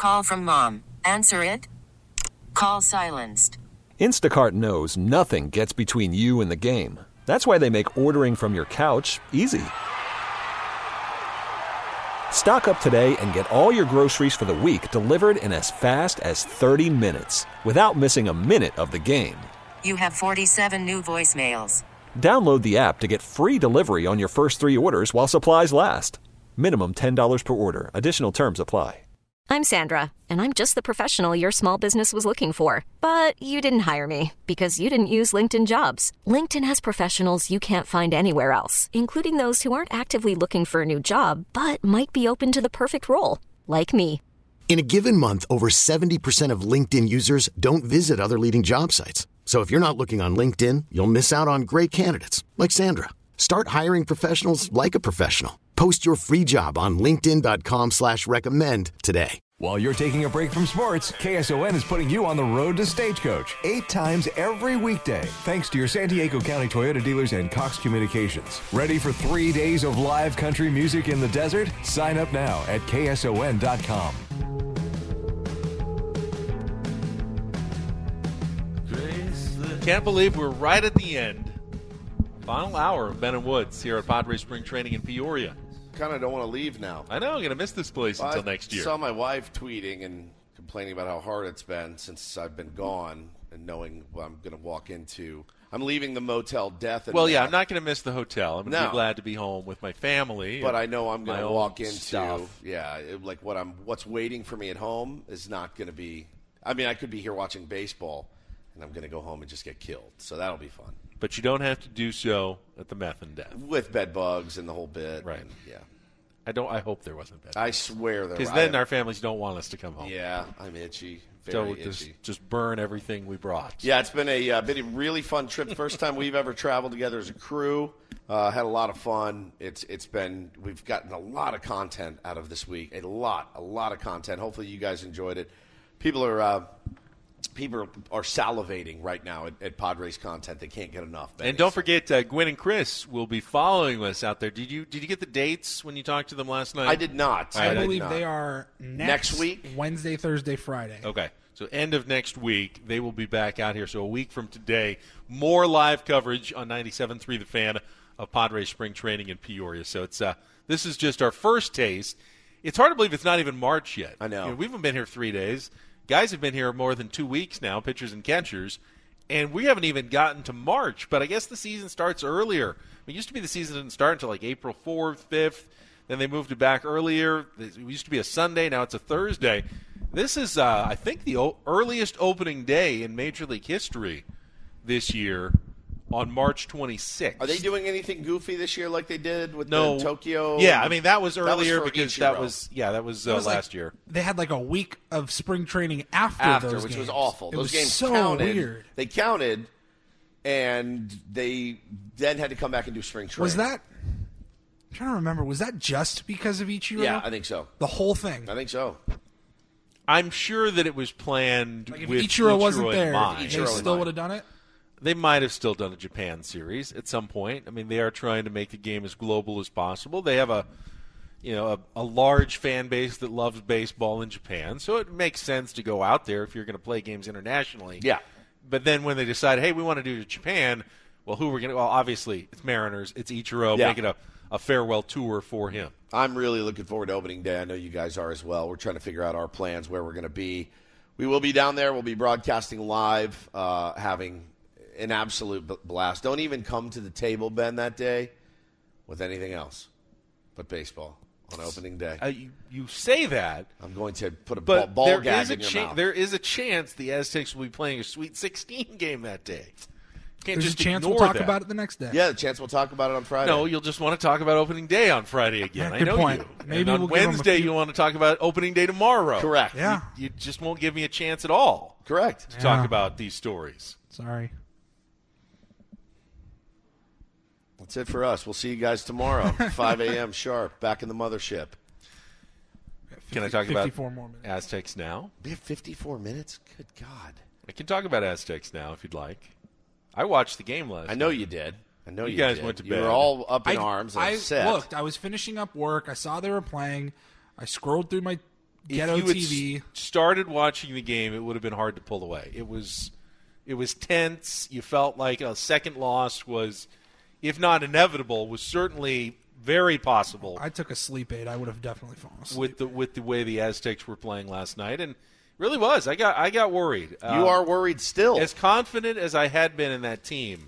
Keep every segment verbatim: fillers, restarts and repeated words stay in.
Call from mom. Answer it. Call silenced. Instacart knows nothing gets between you and the game. That's why they make ordering from your couch easy. Stock up today and get all your groceries for the week delivered in as fast as thirty minutes without missing a minute of the game. You have forty-seven new voicemails. Download the app to get free delivery on your first three orders while supplies last. Minimum ten dollars per order. Additional terms apply. I'm Sandra, and I'm just the professional your small business was looking for. But you didn't hire me because you didn't use LinkedIn Jobs. LinkedIn has professionals you can't find anywhere else, including those who aren't actively looking for a new job, but might be open to the perfect role, like me. In a given month, over seventy percent of LinkedIn users don't visit other leading job sites. So if you're not looking on LinkedIn, you'll miss out on great candidates like Sandra. Start hiring professionals like a professional. Post your free job on linkedin.com slash recommend today. While you're taking a break from sports, K S O N is putting you on the road to Stagecoach eight times every weekday, thanks to your San Diego County Toyota dealers and Cox Communications. Ready for three days of live country music in the desert? Sign up now at K S O N dot com. Can't believe we're right at the end. Final hour of Ben and Woods here at Padres Spring Training in Peoria. Kind of don't want to leave now. I know, I'm going to miss this place well, until I next year. I saw my wife tweeting and complaining about how hard it's been since I've been gone and knowing what I'm going to walk into. I'm leaving the motel death. And well, yeah, death. I'm not going to miss the hotel. I'm going to no. be glad to be home with my family. But I know I'm going to walk into, stuff. yeah, it, like what I'm, what's waiting for me at home is not going to be, I mean, I could be here watching baseball, and I'm going to go home and just get killed. So that'll be fun. But you don't have to do so at the meth and death. With bed bugs and the whole bit. Right. And, yeah. I don't. I hope there wasn't bed bugs. I swear there was. Because then our families don't want us to come home. Yeah, I'm itchy. So Very just, itchy. just burn everything we brought. Yeah, it's been a, uh, been a really fun trip. First time we've ever traveled together as a crew. Uh, had a lot of fun. It's It's been, we've gotten a lot of content out of this week. A lot, a lot of content. Hopefully you guys enjoyed it. People are... Uh, People are salivating right now at, at Padres content. They can't get enough. Benny. And don't forget, uh, Gwen and Chris will be following us out there. Did you Did you get the dates when you talked to them last night? I did not. I, I believe not. they are next, next week, Wednesday, Thursday, Friday. Okay, so end of next week, they will be back out here. So a week from today, more live coverage on ninety-seven point three The Fan of Padres Spring Training in Peoria. So it's uh, this is just our first taste. It's hard to believe it's not even March yet. I know. You know we haven't been here three days. Guys have been here more than two weeks now, pitchers and catchers, and we haven't even gotten to March. But I guess the season starts earlier. It used to be the season didn't start until like April fourth, fifth. Then they moved it back earlier. It used to be a Sunday. Now it's a Thursday. This is, uh, I think, the o- earliest opening day in Major League history this year on March twenty-sixth. Are they doing anything goofy this year like they did with no, the Tokyo? Yeah, I mean, that was earlier that was because Ichiro. that was, yeah, that was, uh, was last like, year. They had like a week of spring training after, After, those which games. was awful. It Those was games so counted. weird. They counted, and they then had to come back and do spring training. Was that? I'm trying to remember. Was that just because of Ichiro? Yeah, I think so. The whole thing. I think so. I'm sure that it was planned Like if with Ichiro wasn't in there, mind. they Ichiro in still mind. would have done it. They might have still done a Japan series at some point. I mean, they are trying to make the game as global as possible. They have a, you know, a, a large fan base that loves baseball in Japan, so it makes sense to go out there if you're going to play games internationally. Yeah. But then when they decide, hey, we want to do Japan, well, who we're going to? Well, obviously it's Mariners, it's Ichiro, Yeah. making a, a farewell tour for him. I'm really looking forward to opening day. I know you guys are as well. We're trying to figure out our plans, where we're going to be. We will be down there. We'll be broadcasting live, uh, having an absolute blast. Don't even come to the table, Ben, that day with anything else but baseball on opening day. Uh, you, you say that, I'm going to put a but ball, ball there gag is a in your cha- mouth. there is a chance the Aztecs will be playing a Sweet sixteen game that day. Can't There's just a chance ignore we'll talk that. about it the next day. Yeah, the chance we'll talk about it on Friday. No, you'll just want to talk about opening day on Friday again. Yeah, I good know point. you. Maybe and on we'll give 'em a Wednesday few- you want to talk about opening day tomorrow. Correct. Yeah. You, you just won't give me a chance at all Correct. to Yeah. talk about these stories. Sorry. That's it for us. We'll see you guys tomorrow, five a.m. sharp, back in the mothership. Can I talk about fifty-four more minutes. Aztecs now? We have fifty-four minutes? Good God. I can talk about Aztecs now if you'd like. I watched the game last I know night. you did. I know You you, guys did. went to You bed. were all up in I, arms and I upset. looked. I was finishing up work. I saw they were playing. I scrolled through my ghetto if you had T V. s- started watching the game, it would have been hard to pull away. It was, it was tense. You felt like a second loss was, if not inevitable, was certainly very possible. I took a sleep aid. I would have definitely fallen asleep. with the with the way the Aztecs were playing last night, and really was. I got I got worried. You Um, are worried still. as confident as I had been in that team,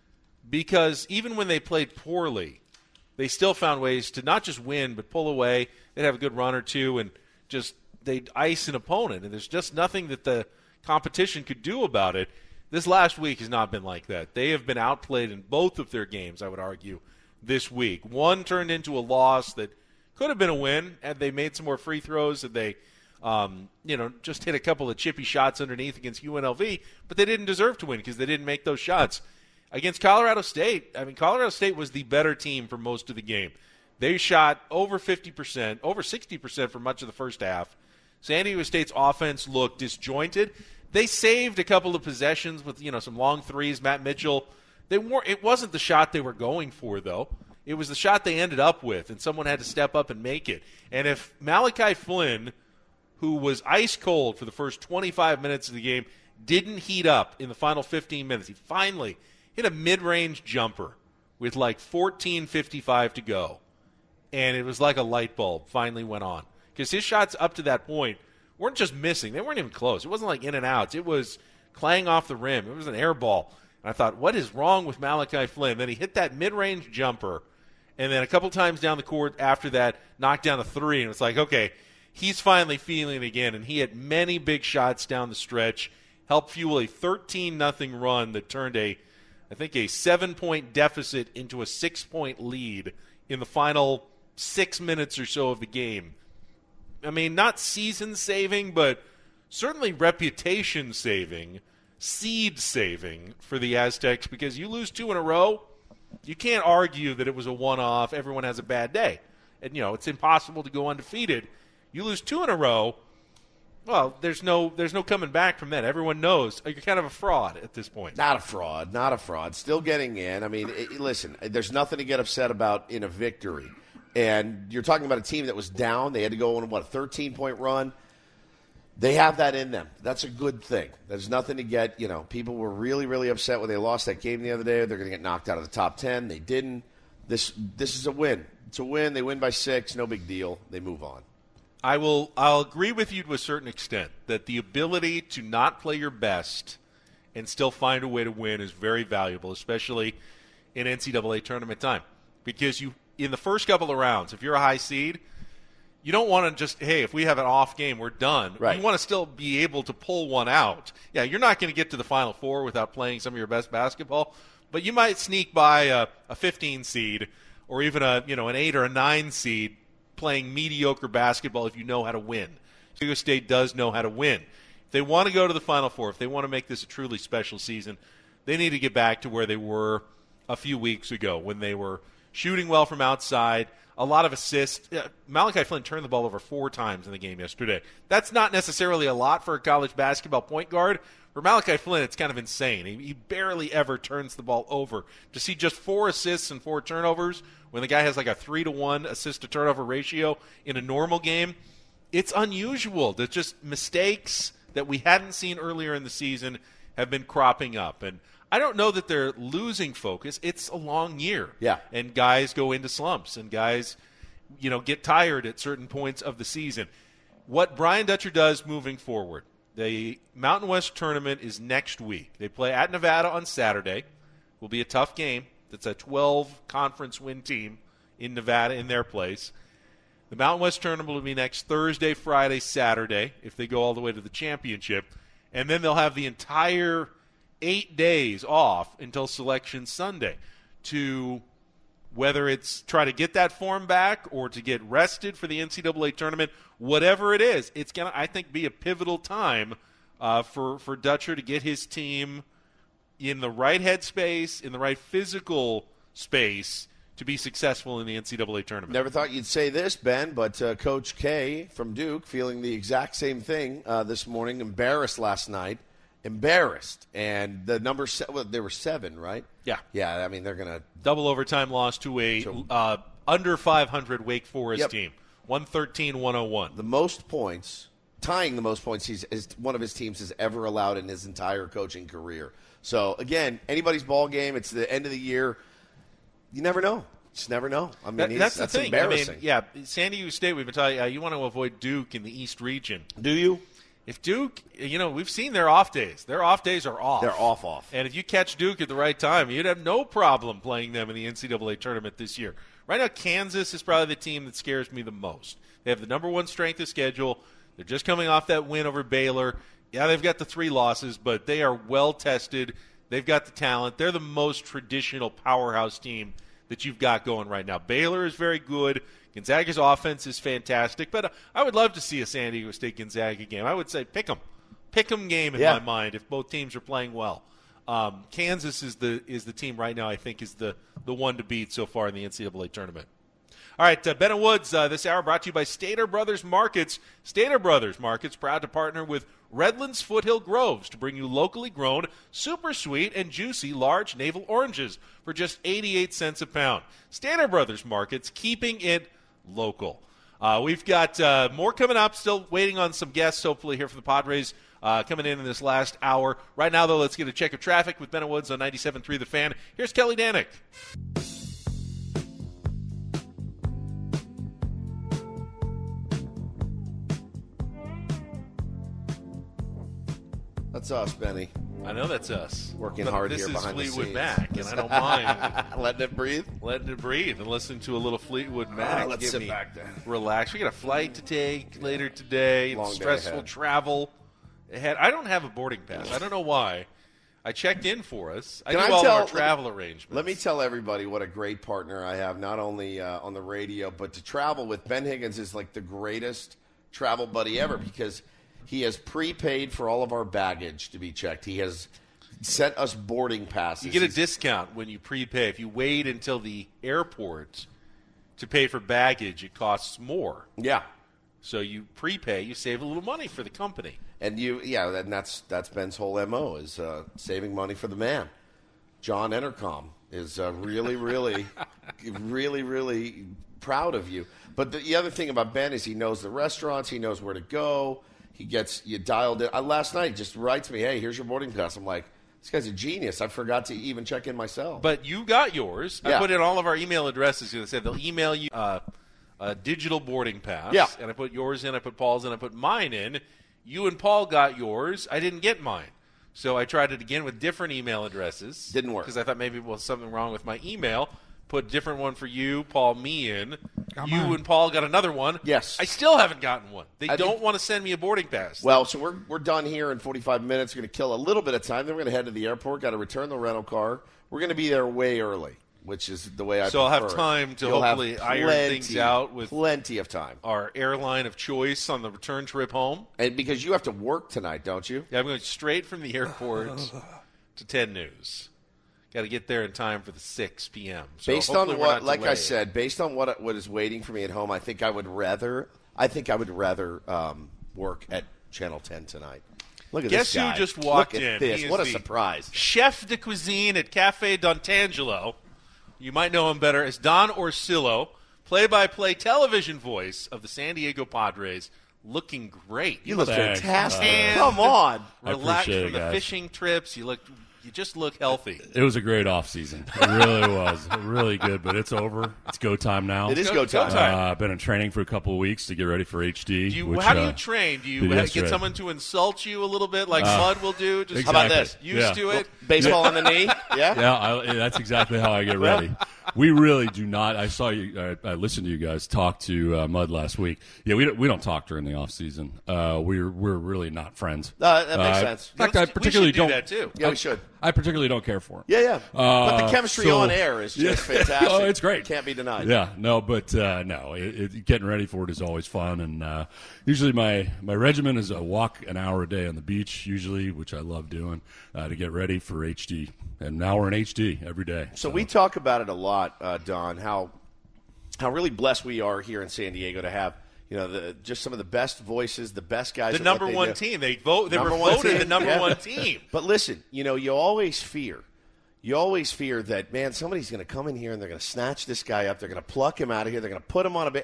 because even when they played poorly, they still found ways to not just win but pull away. They'd have a good run or two, and just they'd ice an opponent. And there's just nothing that the competition could do about it. This last week has not been like that. They have been outplayed in both of their games, I would argue, this week. One turned into a loss that could have been a win had they made some more free throws, and they um, you know, just hit a couple of chippy shots underneath against U N L V, but they didn't deserve to win because they didn't make those shots. Against Colorado State, I mean, Colorado State was the better team for most of the game. They shot over fifty percent, over sixty percent for much of the first half. San Diego State's offense looked disjointed. They saved a couple of possessions with, you know, some long threes. Matt Mitchell, they weren't. It wasn't the shot they were going for, though. It was the shot they ended up with, and someone had to step up and make it. And if Malachi Flynn, who was ice cold for the first twenty-five minutes of the game, didn't heat up in the final fifteen minutes, he finally hit a mid-range jumper with like fourteen fifty-five to go. And it was like a light bulb finally went on. Because his shots up to that point weren't just missing. They weren't even close. It wasn't like in and outs. It was clang off the rim. It was an air ball. And I thought, what is wrong with Malachi Flynn? Then he hit that mid-range jumper. And then a couple times down the court after that, knocked down a three. And it's like, okay, he's finally feeling it again. And he had many big shots down the stretch, helped fuel a thirteen nothing run that turned a, I think, a seven-point deficit into a six-point lead in the final six minutes or so of the game. I mean, not season-saving, but certainly reputation-saving, seed-saving for the Aztecs, because you lose two in a row, you can't argue that it was a one-off, everyone has a bad day. And, you know, it's impossible to go undefeated. You lose two in a row, well, there's no there's no coming back from that. Everyone knows you're kind of a fraud at this point. Not a fraud, not a fraud. Still getting in. I mean, it, listen, there's nothing to get upset about in a victory. And you're talking about a team that was down. They had to go on, what, a thirteen-point run. They have that in them. That's a good thing. There's nothing to get, you know, people were really, really upset when they lost that game the other day. They're going to get knocked out of the top ten. They didn't. This this is a win. It's a win. They win by six. No big deal. They move on. I will I'll agree with you to a certain extent that the ability to not play your best and still find a way to win is very valuable, especially in N C double A tournament time. Because you in the first couple of rounds, if you're a high seed, you don't want to just, hey, if we have an off game, we're done. Right. You want to still be able to pull one out. Yeah, you're not going to get to the Final Four without playing some of your best basketball, but you might sneak by a, a fifteen seed or even a you know an eight or a nine seed playing mediocre basketball if you know how to win. San Diego State does know how to win. If they want to go to the Final Four, if they want to make this a truly special season, they need to get back to where they were a few weeks ago when they were shooting well from outside, a lot of assists. Uh, Malachi Flynn turned the ball over four times in the game yesterday. That's not necessarily a lot for a college basketball point guard. For Malachi Flynn, it's kind of insane. He, he barely ever turns the ball over. To see just four assists and four turnovers when the guy has like a three to one assist-to-turnover ratio in a normal game, it's unusual. There's just mistakes that we hadn't seen earlier in the season have been cropping up. And I don't know that they're losing focus. It's a long year. Yeah. And guys go into slumps, and guys, you know, get tired at certain points of the season. What Brian Dutcher does moving forward, the Mountain West tournament is next week. They play at Nevada on Saturday. Will be a tough game. That's a twelve conference win team in Nevada in their place. The Mountain West tournament will be next Thursday, Friday, Saturday, if they go all the way to the championship. And then they'll have the entire eight days off until Selection Sunday to whether it's try to get that form back or to get rested for the N C double A tournament, whatever it is, it's going to, I think, be a pivotal time uh, for, for Dutcher to get his team in the right headspace, in the right physical space to be successful in the N C double A tournament. Never thought you'd say this, Ben, but uh, Coach K from Duke feeling the exact same thing uh, this morning, embarrassed last night. Embarrassed. And the number se- well, there were seven, right? Yeah. Yeah, I mean, they're going to double overtime loss to a So- uh, under five hundred Wake Forest Yep. team. one thirteen one oh one. The most points, tying the most points he's, is one of his teams has ever allowed in his entire coaching career. So, again, anybody's ball game. It's the end of the year. You never know. Just never know. I mean, that, that's, that's the thing. embarrassing. I mean, yeah, San Diego State, we've been telling you, uh, you want to avoid Duke in the East region. Do you? If Duke, you know, we've seen their off days. Their off days are off. They're off, off. And if you catch Duke at the right time, you'd have no problem playing them in the N C double A tournament this year. Right now, Kansas is probably the team that scares me the most. They have the number one strength of schedule. They're just coming off that win over Baylor. Yeah, they've got the three losses, but they are well-tested. They've got the talent. They're the most traditional powerhouse team that you've got going right now. Baylor is very good. Gonzaga's offense is fantastic, but I would love to see a San Diego State-Gonzaga game. I would say pick 'em. Pick 'em game in yeah. my mind if both teams are playing well. Um, Kansas is the is the team right now I think is the, the one to beat so far in the N C double A tournament. All right, uh, Bennett Woods, uh, this hour brought to you by Stater Brothers Markets. Stater Brothers Markets, proud to partner with Redlands Foothill Groves to bring you locally grown, super sweet and juicy large navel oranges for just eighty-eight cents a pound. Stater Brothers Markets, keeping it local. Uh, we've got uh, more coming up, still waiting on some guests, hopefully, here for the Padres uh, coming in in this last hour. Right now, though, let's get a check of traffic with Bennett Woods on ninety-seven point three The Fan. Here's Kelly Danick. That's us, Benny. I know that's us. Working but hard this here is behind the Fleetwood scenes. Mac, and I don't mind letting it breathe. letting it breathe and listening to a little Fleetwood Mac. Uh, let's Get sit me back then. Relax. We got a flight to take later today. Long day stressful ahead. travel ahead. I don't have a boarding pass. I don't know why. I checked in for us. I Can do I all tell- of our travel arrangements. Let me tell everybody what a great partner I have, not only uh, on the radio, but to travel with. Ben Higgins is like the greatest travel buddy ever because he has prepaid for all of our baggage to be checked. He has sent us boarding passes. You get a He's- discount when you prepay. If you wait until the airport to pay for baggage, it costs more. Yeah. So you prepay, you save a little money for the company. And you, yeah, and that's that's Ben's whole M O is uh, saving money for the man. John Entercom is uh, really, really, really, really proud of you. But the, the other thing about Ben is he knows the restaurants, he knows where to go. He gets you dialed in. Uh, last night, he just writes me, "Hey, here's your boarding pass." I'm like, this guy's a genius. I forgot to even check in myself. But you got yours. Yeah. I put in all of our email addresses. They said they'll email you uh, a digital boarding pass. Yeah. And I put yours in. I put Paul's in. I put mine in. You and Paul got yours. I didn't get mine. So I tried it again with different email addresses. Didn't work. Because I thought maybe there was something wrong with my email. Put a different one for you, Paul, me in. Got you mine. and Paul got another one. Yes. I still haven't gotten one. They I don't think- want to send me a boarding pass. Well, so we're we're done here in forty-five minutes. We're going to kill a little bit of time. Then we're going to head to the airport. Got to return the rental car. We're going to be there way early, which is the way I. So I'll have prefer it. time to You'll have hopefully iron plenty- things out with- plenty of time. our airline of choice on the return trip home. And because you have to work tonight, don't you? Yeah, I'm going straight from the airport to ten News. Got to get there in time for the six p.m. So Based on hopefully we're what, not like I delayed. said, based on what what is waiting for me at home, I think I would rather. I think I would rather um, work at Channel ten tonight. Look at Guess this guy. who just walked Look at in? This. He is What a the surprise! Chef de cuisine at Cafe D'Antangelo. You might know him better as Don Orsillo, play-by-play television voice of the San Diego Padres. Looking great. You look Thanks. fantastic. Uh, Come on. I Relaxed appreciate from it, the guys. fishing trips. You look. You just look healthy. It was a great off season. It really was. Really good, but it's over. It's go time now. It is Go- go go time. time. Uh, I've been in training for a couple of weeks to get ready for H D. Do you, which, how do uh, you train? Do you did ha- yesterday. get someone to insult you a little bit like Uh, Mud will do? Just How about Exactly. this? used Yeah. to it? Baseball on the knee. Yeah. Yeah, I, that's exactly how I get ready. We really do not. I saw you. I, I listened to you guys talk to uh, Mud last week. Yeah, we don't, we don't talk during the off season. Uh, we're we're really not friends. Uh, that makes Uh, sense. In fact, Let's- I we particularly should do don't. that, too. Yeah, I, we should. I particularly don't care for him. Yeah, yeah. but the Uh, chemistry so- on air is just Yeah. fantastic. Oh, it's great. Can't be denied. Yeah, no, but uh, no, it, it, getting ready for it is always fun, and uh, usually my my regimen is a walk an hour a day on the beach, usually, which I love doing uh, to get ready for H D. And now we're in H D every day. So we talk about it a lot, uh, Don. How how really blessed we are here in San Diego to have you know the just some of the best voices, the best guys. The at number what they one do. team. They vote. They Number were one voted team. the number Yeah. one team. But listen, you know, you always fear. You always fear that, man, somebody's going to come in here and they're going to snatch this guy up. They're going to pluck him out of here. They're going to put him on a bit.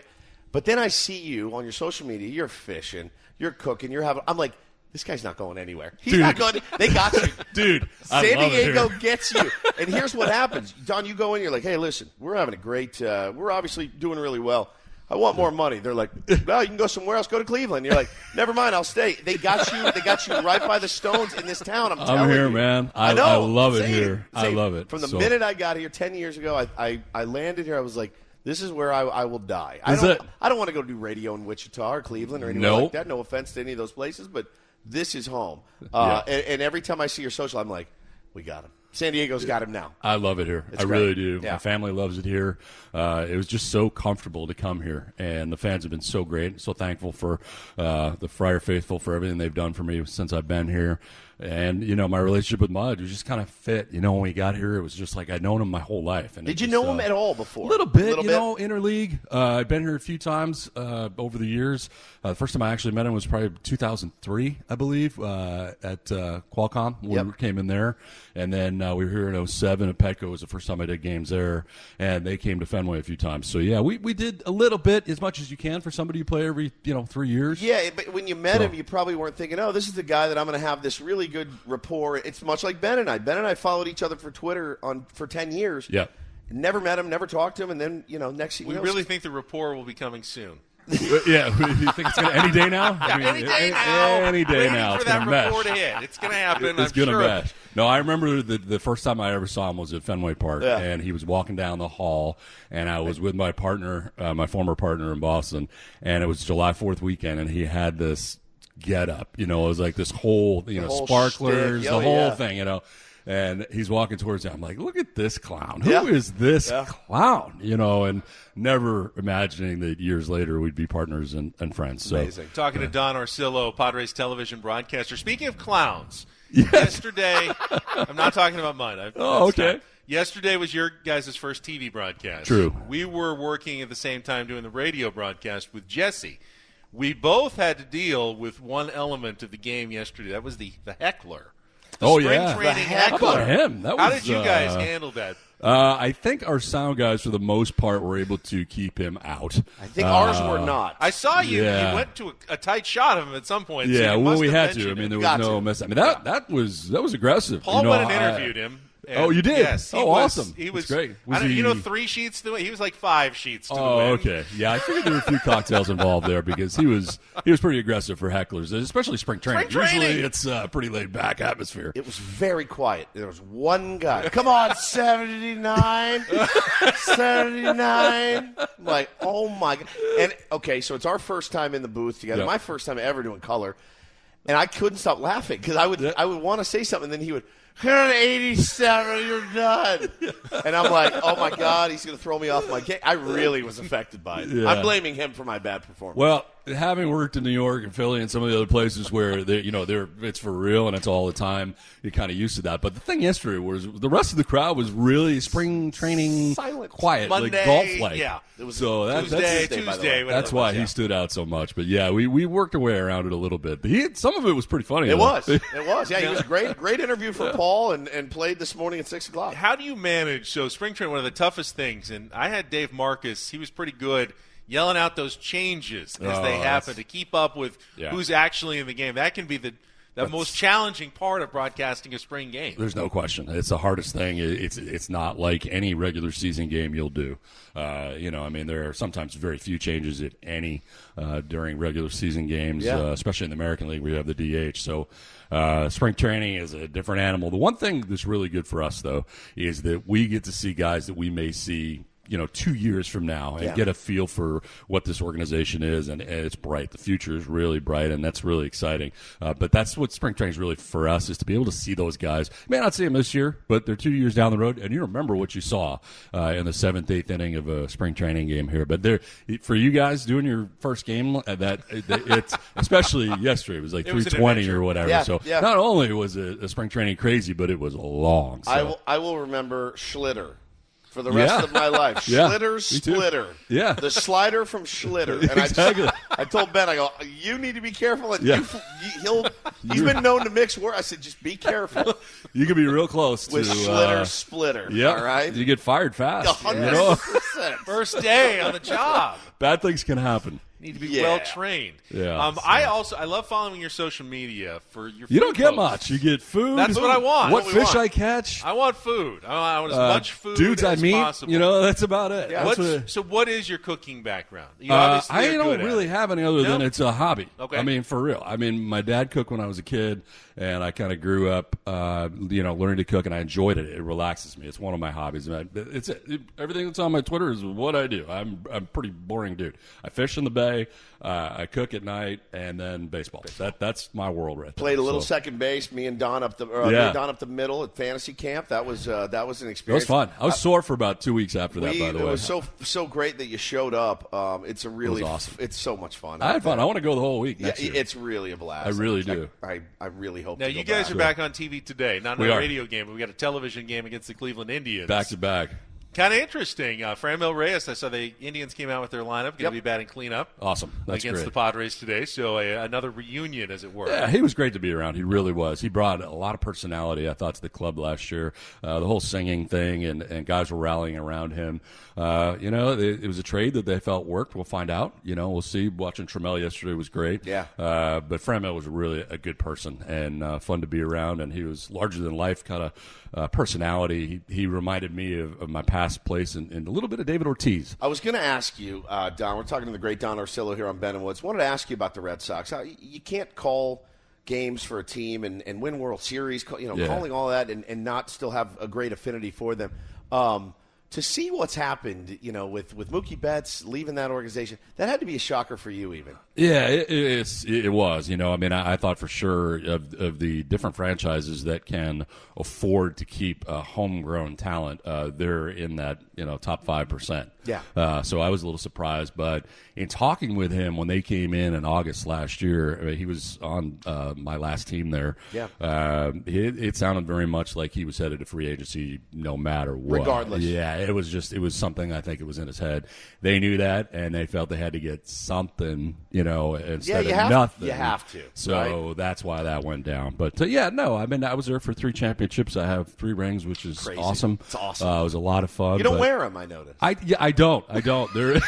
But then I see you on your social media. You're fishing. You're cooking. You're having. I'm like, this guy's not going anywhere. He's Dude. not going. They got you, Dude. San I love it Diego here. gets you. And here's what happens, Don. You go in. You're like, hey, listen, we're having a great. Uh, we're obviously doing really well. I want more money. They're like, well, you can go somewhere else. Go to Cleveland. You're like, never mind. I'll stay. They got you. They got you right by the Stones in this town. I'm, I'm telling here, you. man. I, I know. I love it Same. here. I Same. love it. From the So- minute I got here ten years ago, I I, I landed here. I was like, this is where I, I will die. I Is don't. it? I don't want to go do radio in Wichita or Cleveland or anywhere Nope. like that. No offense to any of those places, but this is home. Uh, Yeah. and, and every time I see your social, I'm like, we got him. San Diego's got him now. I love it here. It's I great. really do. Yeah. My family loves it here. Uh, it was just so comfortable to come here, and the fans have been so great. So thankful for uh, the Friar Faithful for everything they've done for me since I've been here. And, you know, my relationship with Mud was just kind of fit. You know, when we got here, it was just like I'd known him my whole life. And it Did you just, know uh, him at all before? A little bit, Little you bit? know, interleague. Uh, I've been here a few times uh, over the years. Uh, the first time I actually met him was probably two thousand three, I believe, uh, at uh, Qualcomm. We Yep. came in there. And then uh, we were here in oh seven at Petco. Was the first time I did games there. And they came to Fenway a few times. So, yeah, we, we did a little bit, as much as you can for somebody you play every, you know, three years. Yeah, but when you met So- him, you probably weren't thinking, oh, this is the guy that I'm going to have this really good rapport. It's much like Ben and I. Ben and I followed each other for Twitter on for ten years. Yeah. Never met him, never talked to him, and then, you know, next thing We you know, really think the rapport will be coming soon. yeah, you think it's going to any day now? I mean, any day any, now. Any day Waiting now. for It's that going to mesh. rapport to hit. It's going to happen. It's I'm gonna sure. mesh. No, I remember the the first time I ever saw him was at Fenway Park, Yeah. and he was walking down the hall, and I was with my partner, uh, my former partner in Boston, and it was July fourth weekend, and he had this get up, you know, it was like this whole, you The know, whole sparklers, shtick. the Oh, whole yeah. thing, you know. And he's walking towards me. I'm like, look at this clown. Who Yeah. is this Yeah. clown? You know, and never imagining that years later we'd be partners and, and friends. So, Amazing. Talking to Don Orsillo, Padres television broadcaster. Speaking of clowns, yesterday, I'm not talking about mine. I, Oh, that's okay. not- Yesterday was your guys' first T V broadcast. True. We were working at the same time doing the radio broadcast with Jesse. We both had to deal with one element of the game yesterday. That was the, the heckler. The Oh, spring yeah. training The heckler. How about him? That How was, did you guys uh, handle that? Uh, I think our sound guys, for the most part, were able to keep him out. I think ours were not. I saw you. yeah. You went to a, a tight shot of him at some point. so Yeah, you well, must we have had to. I mentioned mean, it. there was Got no to. mess. I mean, that that was that was aggressive. Paul you know, went and I- interviewed him. Oh, and you did? Yes. he Oh, was- awesome. He That's was great. Was I don't, he- You know, three sheets to win. He was like five sheets to Oh, win. okay. Yeah, I figured there were a few cocktails involved there because he was he was pretty aggressive for hecklers, especially spring training. Spring training! Usually, it's a pretty laid back atmosphere. It was very quiet. There was one guy. Come on, seventy-nine. seventy-nine. I'm like, oh my God. And, okay, so it's our first time in the booth together. Yeah. My first time ever doing color. And I couldn't stop laughing because I would, I would want to say something, and then he would, you're an eighty-seven, you're done. And I'm like, oh my God, he's going to throw me off my game. I really was affected by it. Yeah. I'm blaming him for my bad performance. Well, having worked in New York and Philly and some of the other places where they, you know, they're it's for real and it's all the time, you're kind of used to that. But the thing yesterday was the rest of the crowd was really spring training, Silent. quiet, Monday, like golf like. yeah. It was so that, Tuesday, that's Tuesday, by the Tuesday. way. whatever that's it why was, he yeah. stood out so much. But yeah, we, we worked our way around it a little bit. He had, some of it was pretty funny. It though. was. It was. Yeah, he was a great, great interview for Paul and, and played this morning at six o'clock. How do you manage? So spring training, one of the toughest things, and I had Dave Marcus. He was pretty good yelling out those changes as Oh, they that's- happen to keep up with Yeah. who's actually in the game. That can be the the most challenging part of broadcasting a spring game. There's no question. It's the hardest thing. It- It's it's not like any regular season game you'll do. Uh, you know, I mean, there are sometimes very few changes, if any, uh, during regular season games, Yeah. uh, especially in the American League where you have the D H. So uh, spring training is a different animal. The one thing that's really good for us, though, is that we get to see guys that we may see you know, two years from now and Yeah. get a feel for what this organization is. And, and it's bright. The future is really bright, and that's really exciting. Uh, but that's what spring training is really for us, is to be able to see those guys. You may not see them this year, but they're two years down the road, and you remember what you saw uh, in the seventh, eighth inning of a spring training game here. But there, for you guys doing your first game, uh, that it's especially yesterday, it was like It was three an twenty adventure. or whatever. Yeah, so yeah. not only was it a spring training crazy, but it was long. So. I will, I will remember Schlitter for the rest Yeah. of my life. Yeah, Schlitter's me too. Splitter. Yeah. The slider from Schlitter. And Exactly. I, just, I told Ben, I go, you need to be careful. And Yeah. you, you, he'll, he's been known to mix words. I said, just be careful You could be real close to with Schlitter uh, Splitter. Yeah, All right? you get fired fast. one hundred You know? percent. First day on the job. Bad things can happen. Need to be Yeah. well trained. Yeah, Um, so- I also I love following your social media for your. You food don't get posts. much. You get food. That's what I want. What What we fish want. I catch. I want food. I want as uh, much food dudes as I meet. possible. You know, that's about it. Yeah. That's What's, what- so what is your cooking background? You Uh, obviously I are don't good at really it. have any other than No? it's a hobby. Okay. I mean, for real. I mean, my dad cooked when I was a kid, and I kind of grew up, uh, you know, learning to cook, and I enjoyed it. It relaxes me. It's one of my hobbies. And I, it's it, everything that's on my Twitter is what I do. I'm I'm a pretty boring dude. I fish in the bay, uh, I cook at night, and then baseball. That that's my world right there. Played a little So, second base. Me and Don up the uh, me Yeah. and Don up the middle at fantasy camp. That was uh, that was an It was experience. fun. I was sore for about two weeks after that. We- by the it way, was so so great that you showed up. Um, it's a really awesome. It's so much fun. I had fun. I want to go the whole week. Yeah, Next year. it's really a blast. I really do. I, I really hope. Now to you go guys back. are back on T V today, not in We a are. radio game, but we got a television game against the Cleveland Indians. back to back. Kind of interesting. Uh, Franmil Reyes, I saw the Indians came out with their lineup, going to Yep. be batting cleanup Awesome. That's against great. the Padres today. So a, another reunion, as it were. Yeah, he was great to be around. He really was. He brought a lot of personality, I thought, to the club last year. Uh, the whole singing thing, and, and guys were rallying around him. Uh, you know, it, it was a trade that they felt worked. We'll find out. You know, we'll see. Watching Trammell yesterday was great. Yeah. Uh, but Franmil was really a good person and uh, fun to be around, and he was larger than life kind of uh, personality. He, he reminded me of, of my past place and, and a little bit of David Ortiz. I was going to ask you, uh, Don. We're talking to the great Don Orsillo here on Ben and Woods. Wanted to ask you about the Red Sox. How, you can't call games for a team and, and win World Series. You know, Yeah. calling all that and, and not still have a great affinity for them. Um, to see what's happened, you know, with, with Mookie Betts leaving that organization, that had to be a shocker for you, even. Yeah, it, it's it was. You know, I mean, I, I thought for sure of of the different franchises that can afford to keep a homegrown talent, uh, they're in that you know top five percent. Yeah. Uh, so I was a little surprised, but in talking with him when they came in in August last year, I mean, he was on uh, my last team there. Yeah. Uh, it, it sounded very much like he was headed to free agency, no matter what. Regardless. Yeah, it was just it was something. I think it was in his head. They knew that, and they felt they had to get something, you know, instead you of have- nothing. you have to, So right? that's why that went down. But uh, yeah, no, I mean, I was there for three championships. I have three rings, which is Crazy. awesome. It's awesome. Uh, it was a lot of fun. You don't but wear them, I noticed. I yeah, I don't. I don't. There.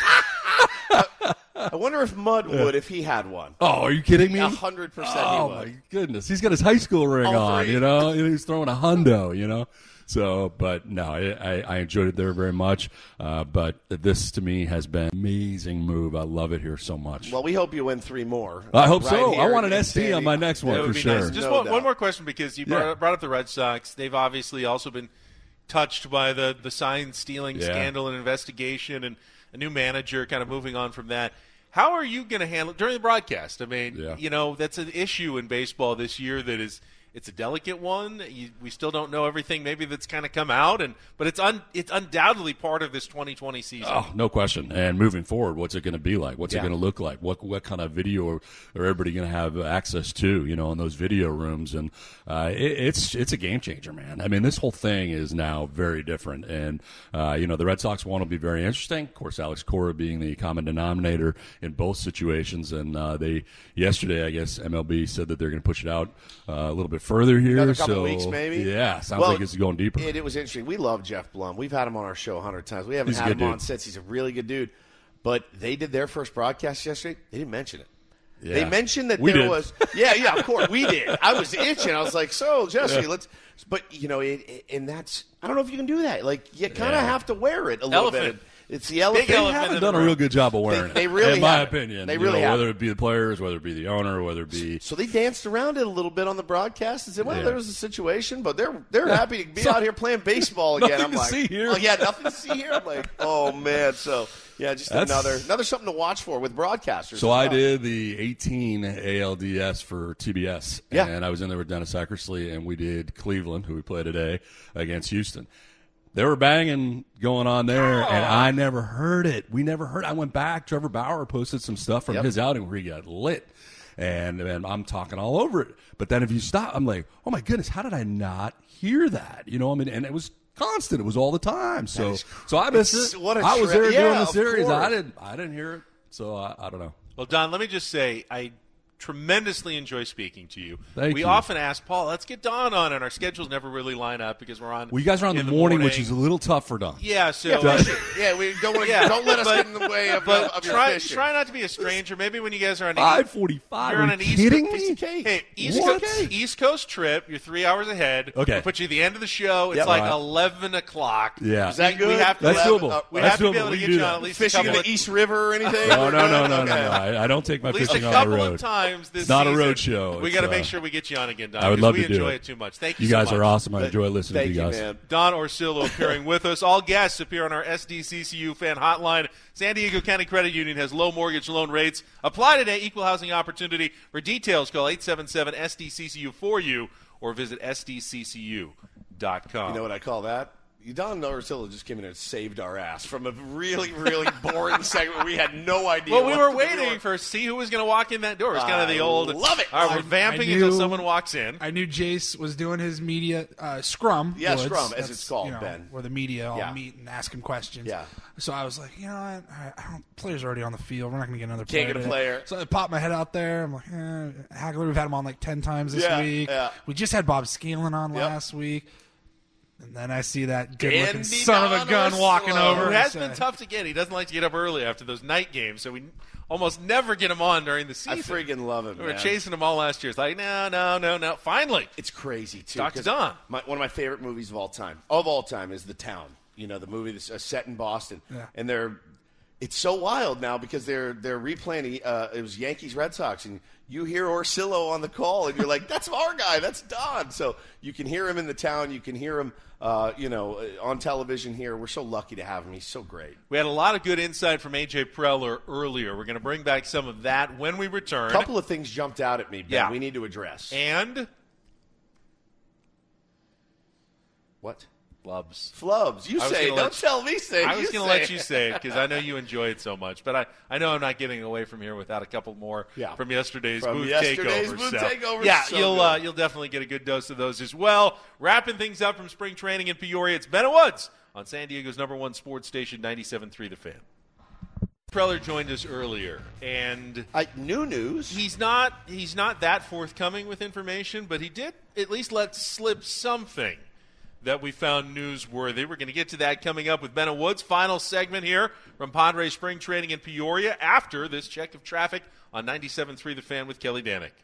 I wonder if Mud would if he had one. Oh, are you kidding me? A hundred percent Oh he would. my goodness, he's got his high school ring All on. three. You know, he's throwing a hundo. You know. So, but no, I, I, I enjoyed it there very much. Uh, but this to me has been an amazing move. I love it here so much. Well, we hope you win three more. I hope right so. I here want an in S D on Sandy. my next one That for would be sure. nice. Just No one, doubt. one more question because you brought, Yeah. brought up the Red Sox. They've obviously also been touched by the, the sign stealing Yeah. scandal and investigation and a new manager kind of moving on from that. How are you going to handle during the broadcast? I mean, Yeah. you know, that's an issue in baseball this year that is it's a delicate one. You, we still don't know everything maybe that's kind of come out, and but it's un, it's undoubtedly part of this twenty twenty season. Oh, no question. And moving forward, what's it going to be like? What's Yeah. it going to look like? What what kind of video are, are everybody going to have access to? You know, in those video rooms, and uh, it, it's it's a game changer, man. I mean, this whole thing is now very different, and uh, you know, the Red Sox one will be very interesting. Of course, Alex Cora being the common denominator in both situations, and uh, they yesterday, I guess, M L B said that they're going to push it out uh, a little bit further here. Another couple so weeks, maybe? yeah, sounds Well, like it's going deeper. It, it was interesting. We love Jeff Blum. We've had him on our show a hundred times. We haven't He's a had him good on dude. since. He's a really good dude. But they did their first broadcast yesterday. They didn't mention it. Yeah. They mentioned that We there did. was. Yeah, yeah, of course we did. I was itching. I was like, so Jesse, Yeah. let's. But you know, it, it, and that's. I don't know if you can do that. Like you kind of Yeah. have to wear it a little Elephant. bit. It's the elephant. Big They elephant haven't in done the a room. real good job of wearing They- it. they really in my haven't. opinion. They You really know, haven't. whether it be the players, whether it be the owner, whether it be So they danced around it a little bit on the broadcast and said, "Well, Yeah. there was a situation, but they're they're Yeah. happy to be So- out here playing baseball again." Nothing I'm to like, see here. "Oh yeah, nothing to see here." I'm like, "Oh man!" So yeah, just That's- another another something to watch for with broadcasters. So as I well. did the eighteen A L D S for T B S, Yeah. and I was in there with Dennis Eckersley, and we did Cleveland, who we play today, against Houston. They were banging going on there, and I never heard it. We never heard. I went back. Trevor Bauer posted some stuff from Yep. his outing where he got lit, and, and I'm talking all over it. But then if you stop, I'm like, oh my goodness, how did I not hear that? You know, I mean, and it was constant. It was all the time. So so I missed it. What a I was tre- there yeah, doing the of series. course. I didn't I didn't hear it. So I, I don't know. Well, Don, let me just say I tremendously enjoy speaking to you. Thank we you. often ask Paul, let's get Don on, and our schedules never really line up because we're on. Well, you guys are on in the, morning, morning, which is a little tough for Don. Yeah, so Yeah, yeah, we don't want to. Yeah, don't let us but- get in the way of, but of, of your try fishing. try not to be a stranger. Maybe when you guys are on five forty-five. You're Are on you an East kidding Coast, me? Cake. Hey, East What? Coast, East Coast trip. You're three hours ahead. Okay. We'll put you at the end of the show. It's Yep. like Right. eleven o'clock. Yeah. Is that We- good? We have to That's have- doable. uh, we That's have to be doable. able We to get can you do on that. at least Fishing a in couple the of, East River or anything? No, no, no, no, Okay. no, no. I, I don't take my at least a fishing on the couple road. of times this It's not a season. road show. We It's, got to uh, make sure we get you on again, Don. I would because love we to do enjoy it. it too much. Thank you. You so guys much. are awesome. I enjoy listening Thank to you you, guys. man. Don Orsillo appearing with us. All guests appear on our S D C C U fan hotline. San Diego County Credit Union has low mortgage loan rates. Apply today. Equal housing opportunity. For details, call eight seven seven S D C C U for you or visit S D C C U dot com. You know what I call that? Don Orsillo just came in and saved our ass from a really, really boring segment. We had no idea. Well, we what were to do. waiting for see who was going to walk in that door. It's kind of the I old love it. All right, we're I- vamping I until knew- someone walks in. I knew Jace was doing his media uh, scrum. Yeah, Woods. scrum, as That's, it's called, you know, Ben. where the media all Yeah. meet and ask him questions. Yeah. So I was like, you know what? I, I don't, players are already on the field. We're not going to get another Can't player. get a today. player. So I popped my head out there. I'm like, eh, Hagler, we've had him on like ten times this Yeah, week. yeah. We just had Bob Skeelan on Yep. last week. And then I see that good-looking Andy son of a gun Don walking Orsillo. over. Who and has say- been tough to get. He doesn't like to get up early after those night games, so we almost never get him on during the I season. freaking love it, We were man. chasing him all last year. It's like, no, no, no, no. Finally. It's crazy too. Talk to 'cause Don. My, one of my favorite movies of all time, of all time, is The Town. You know, the movie that's uh, set in Boston, Yeah. and they're it's so wild now because they're they're replaying. Uh, it was Yankees Red Sox, and you hear Orsillo on the call, and you're like, "That's our guy. That's Don." So you can hear him in The Town. You can hear him, uh, you know, uh, on television here. We're so lucky to have him. He's so great. We had a lot of good insight from A J Preller earlier. We're going to bring back some of that when we return. A couple of things jumped out at me, Ben. Yeah. We need to address. And What? Flubs. Flubs. You I was say it. gonna Don't let you- tell me say it. I was You going to say let you say it because I know you enjoy it so much. But I, I know I'm not getting away from here without a couple more Yeah. from yesterday's From booth yesterday's takeovers. booth so, takeovers, Yeah, so you'll good. uh, you'll definitely get a good dose of those as well. Wrapping things up from spring training in Peoria, it's Ben Woods on San Diego's number one sports station, ninety-seven point three The Fan. Preller joined us earlier, and I, new news. he's not he's not that forthcoming with information, but he did at least let slip something that we found newsworthy. We're going to get to that coming up with Ben Woods. Final segment here from Padres spring training in Peoria after this check of traffic on ninety-seven point three The Fan with Kelly Danick.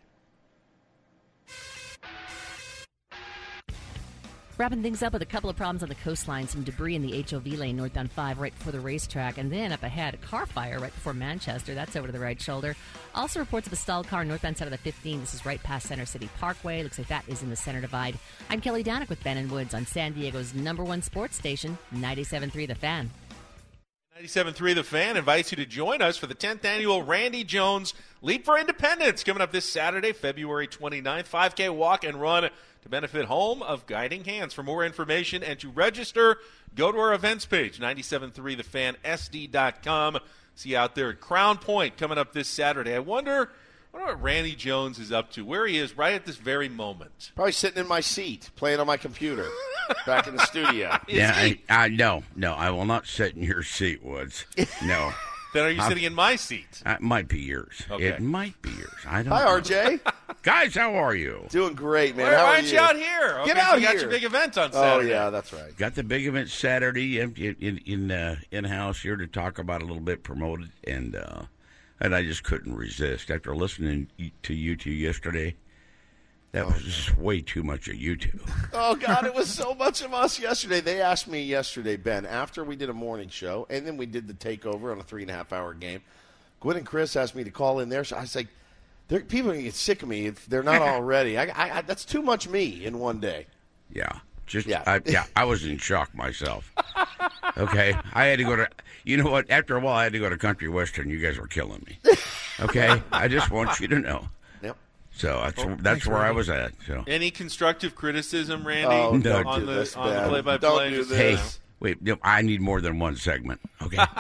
Wrapping things up with a couple of problems on the coastline. Some debris in the H O V lane northbound five right before the racetrack. And then up ahead, a car fire right before Manchester. That's over to the right shoulder. Also reports of a stalled car northbound side of the fifteen. This is right past Center City Parkway. Looks like that is in the center divide. I'm Kelly Danick with Ben and Woods on San Diego's number one sports station, ninety-seven point three The Fan. ninety-seven point three The Fan invites you to join us for the tenth annual Randy Jones Leap for Independence coming up this Saturday, February twenty-ninth. five K walk and run to benefit Home of Guiding Hands. For more information and to register, go to our events page, ninety-seven point three the fan S D dot com. See you out there at Crown Point coming up this Saturday. I wonder, I wonder what Randy Jones is up to, where he is right at this very moment. Probably sitting in my seat, playing on my computer, back in the studio. Yeah, I, I no, no, I will not sit in your seat, Woods. No. Then are you I'm- sitting in my seat? It might be yours. Okay. It might be yours. I don't Hi, know. R J. Guys, how are you? Doing great, man. Why How are aren't you? you out here? Get Okay, so out you got here. your big event on Oh, Saturday. yeah, that's right. Got the big event Saturday in in in, uh, in house here to talk about it a little bit, promote it, and uh, and I just couldn't resist after listening to you two yesterday. That was just way too much of you two. Oh, God, it was so much of us yesterday. They asked me yesterday, Ben, after we did a morning show, and then we did the takeover on a three-and-a-half-hour game, Gwen and Chris asked me to call in there. So I was like, they're, people are going to get sick of me if they're not already. I, I, I, that's too much me in one day. Yeah, just Yeah. I, yeah. I was in shock myself. Okay, I had to go to. You know what? After a while, I had to go to Country Western. You guys were killing me. Okay, I just want you to know. Yep. So that's Well, that's thanks, where I Randy. was at. So Any constructive criticism, Randy, Oh, No, on do the this, on the Ben. play-by-play? Don't do Just, this. hey, you know. wait, no, I need more than one segment. Okay,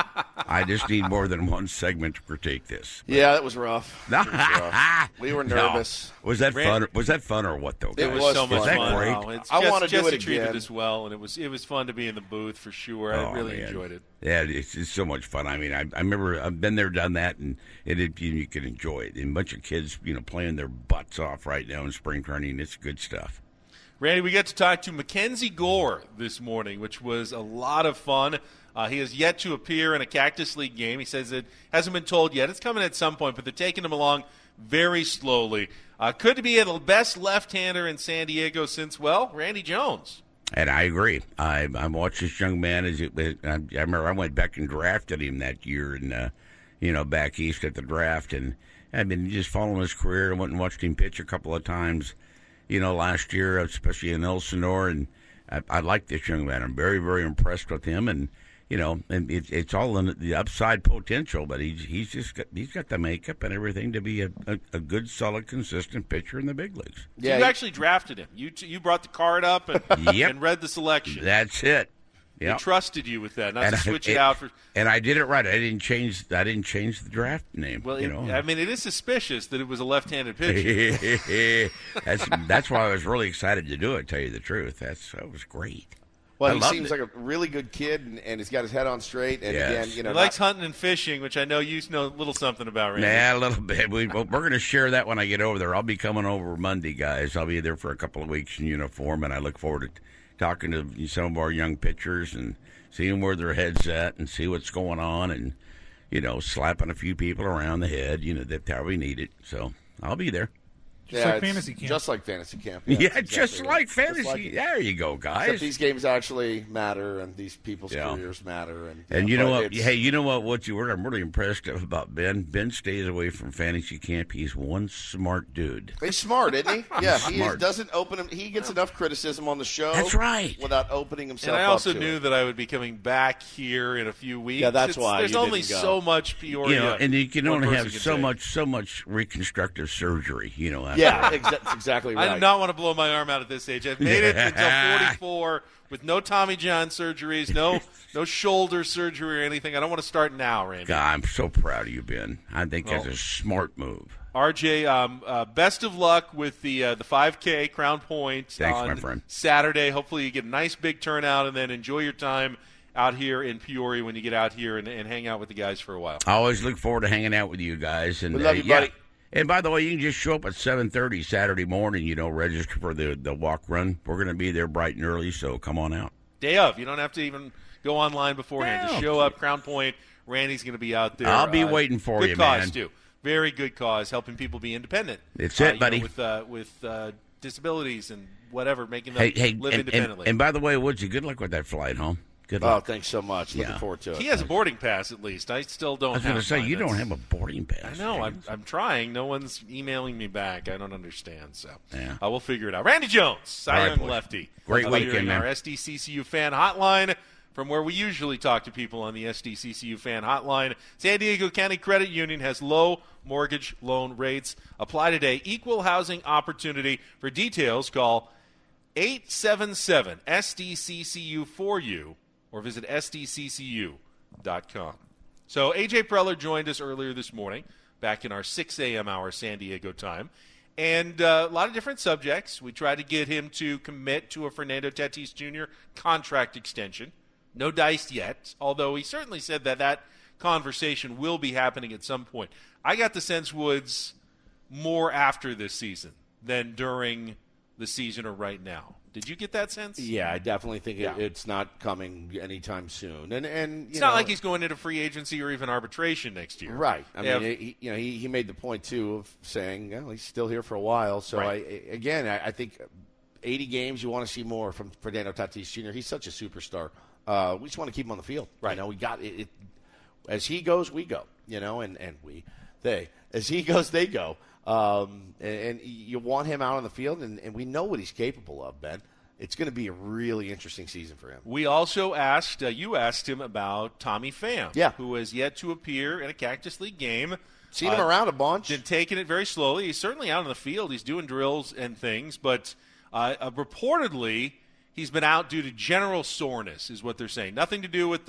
I just need more than one segment to critique this. Yeah, that was rough. It was rough. We were nervous. No. Was that Rand- fun? Was that fun or what though? It guys? was so much was that fun. great? Wow. It's I Jess, want to do Jesse it treated again. us well, and it was it was fun to be in the booth for sure. I Oh, really man. enjoyed it. Yeah, it's, it's so much fun. I mean, I, I remember I've been there, done that, and it, it you, you can enjoy it. And a bunch of kids, you know, playing their butts off right now in spring training. It's good stuff. Randy, we get to talk to Mackenzie Gore this morning, which was a lot of fun. Uh, he has yet to appear in a Cactus League game. He says it hasn't been told yet. It's coming at some point, but they're taking him along very slowly. Uh, could be the best left-hander in San Diego since, well, Randy Jones. And I agree. I I watched this young man. As it, I, I remember I went back and drafted him that year, and uh, you know, back east at the draft, and I've been just following his career. I went and watched him pitch a couple of times, you know, last year, especially in Elsinore, and I, I like this young man. I'm very, very impressed with him, and you know, and it, it's all in the upside potential. But he's he's just got, he's got the makeup and everything to be a, a, a good, solid, consistent pitcher in the big leagues. Yeah, you he, actually drafted him. You t- you brought the card up and, yep. and read the selection. That's it. Yep. He trusted you with that, not and to switch I, it, it out for. And I did it right. I didn't change. I didn't change the draft name. Well, you it, know, I mean, it is suspicious that it was a left-handed pitcher. that's that's why I was really excited to do it. To tell you the truth, that's that was great. Well, I he seems it. like a really good kid, and, and he's got his head on straight. And yes. again, you know, he likes not, hunting and fishing, which I know you know a little something about, Randy. Yeah, a little bit. We, we're going to share that when I get over there. I'll be coming over Monday, guys. I'll be there for a couple of weeks in uniform, and I look forward to talking to some of our young pitchers and seeing where their head's at and see what's going on, and you know, slapping a few people around the head. You know, that's how we need it. So I'll be there. Just yeah, like fantasy camp. Just like fantasy camp. Yeah, yeah exactly just right. like fantasy. Just like there you go, guys. Except these games actually matter, and these people's yeah. careers matter. And, and yeah, you know what? it's... Hey, you know what? What you were? I'm really impressed about Ben. Ben stays away from fantasy camp. He's one smart dude. He's smart, isn't he? Yeah, he smart. is, doesn't open him. He gets enough criticism on the show. That's right. Without opening himself. And I also up to knew it. that I would be coming back here in a few weeks. Yeah, that's it's, why there's you only didn't go. so much Peoria. You know, and you can only have can so take. much, so much reconstructive surgery. You know. After Yeah, exa- that's exactly right. I do not want to blow my arm out at this age. I've made it until forty-four with no Tommy John surgeries, no no shoulder surgery or anything. I don't want to start now, Randy. God, I'm so proud of you, Ben. I think well, that's a smart move. R J, um, uh, best of luck with the uh, the five K Crown Point Thanks, on my friend. Saturday. Hopefully you get a nice big turnout, and then enjoy your time out here in Peoria when you get out here and, and hang out with the guys for a while. I always look forward to hanging out with you guys. And we love uh, you, yeah. buddy. And by the way, you can just show up at seven thirty Saturday morning, you know, register for the, the walk run. We're going to be there bright and early, so come on out. Day of. You don't have to even go online beforehand. No. Just show up, Crown Point. Randy's going to be out there. I'll be uh, waiting for good you, cause, man. too. Very good cause, helping people be independent. It's uh, it, you buddy. know, with uh, with uh, disabilities and whatever, making them Hey, hey, live and, independently. and, and by the way, Woodsy, good luck with that flight home. Good Oh, luck. thanks so much. Looking Yeah. forward to it. he has a boarding pass, at least. I still don't I was have going to say, mine. you don't That's- have a boarding pass. I know. man. I'm, I'm trying. No one's emailing me back. I don't understand. So Yeah. uh, we'll figure it out. Randy Jones, Cy All right, Young boys. lefty. Great Uh, weekend, during man. Our S D C C U fan hotline, from where we usually talk to people on the S D C C U fan hotline. San Diego County Credit Union has low mortgage loan rates. Apply today. Equal housing opportunity. For details, call eight seven seven S D C C U for you or visit S D C C U dot com. So A J Preller joined us earlier this morning, back in our six a.m. hour San Diego time, and uh, a lot of different subjects. We tried to get him to commit to a Fernando Tatis Junior contract extension. No dice yet, although he certainly said that that conversation will be happening at some point. I got the sense, Woods, more after this season than during the season or right now. Did you get that sense? Yeah, I definitely think Yeah. it, it's not coming anytime soon. And and you It's know, not like he's going into free agency or even arbitration next year. right. I They mean, have- he, you know, he, he made the point too of saying, well, he's still here for a while. So Right. I again, I, I think eighty games. You want to see more from Fernando Tatis Junior He's such a superstar. Uh, we just want to keep him on the field. Right. You know, we got it, it. As he goes, we go. You know, and and we they as he goes, they go. Um, and, and you want him out on the field, and, and we know what he's capable of, Ben. It's going to be a really interesting season for him. We also asked, uh, you asked him about Tommy Pham, Yeah. who has yet to appear in a Cactus League game. Seen him Uh, around a bunch. Been taking it very slowly. He's certainly out on the field. He's doing drills and things, but uh, uh, reportedly he's been out due to general soreness, is what they're saying. Nothing to do with the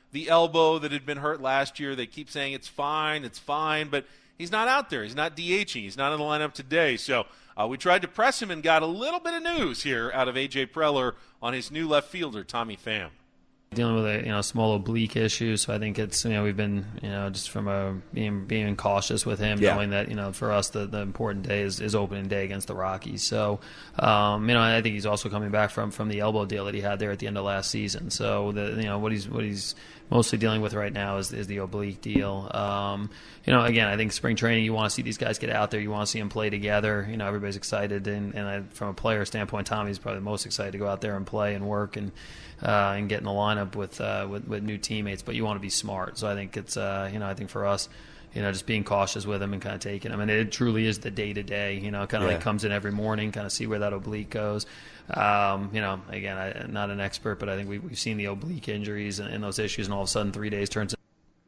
the elbow that had been hurt last year. They keep saying it's fine, it's fine, but he's not out there. He's not DHing. He's not in the lineup today. So uh, we tried to press him and got a little bit of news here out of A J Preller on his new left fielder, Tommy Pham. Dealing with a you know small oblique issue, so I think it's you know we've been you know just from a being being cautious with him, yeah. knowing that you know for us the, the important day is, is opening day against the Rockies. So um, you know I think he's also coming back from, from the elbow deal that he had there at the end of last season. So the you know what he's what he's mostly dealing with right now is is the oblique deal. Um, you know again I think spring training you want to see these guys get out there, you want to see them play together. You know everybody's excited, and, and I, from a player standpoint, Tommy's probably the most excited to go out there and play and work and. Uh, and get in the lineup with, uh, with with new teammates, but you want to be smart. So I think it's uh, you know I think for us, you know, just being cautious with him and kind of taking him. And it truly is the day to day. You know, kind of yeah. like comes in every morning, kind of see where that oblique goes. Um, you know, again, I, I'm not an expert, but I think we, we've seen the oblique injuries and, and those issues, and all of a sudden three days turns.